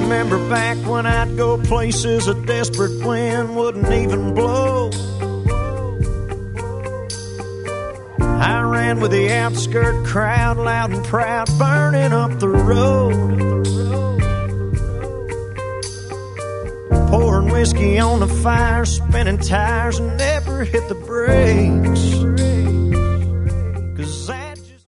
remember back when I'd go places a desperate wind wouldn't even blow. I ran with the outskirt crowd, loud and proud, burning up the road. Pouring whiskey on the fire, spinning tires, and never hit the brakes.